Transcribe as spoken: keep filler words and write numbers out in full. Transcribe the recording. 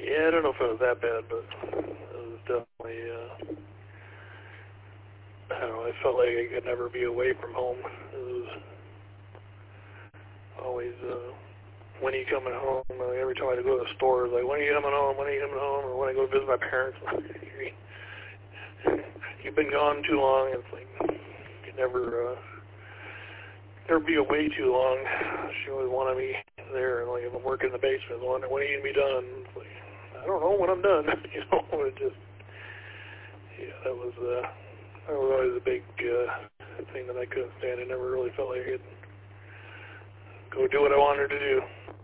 Yeah, I don't know if it was that bad, but it was definitely, uh, I don't know, I felt like I could never be away from home. It was always, uh, when are you coming home? Like, every time I had to go to the store, it was like, when are you coming home? When are you coming home? Or when I go visit my parents, you've been gone too long. It's like, you could never, uh, never be away too long. She always wanted me there, and like, if I'm working in the basement, when, when are you going to be done? It's like, I don't know when I'm done. You know, it just, yeah, that was, uh, that was always a big, uh, thing that I couldn't stand. I never really felt like I could go do what I wanted to do.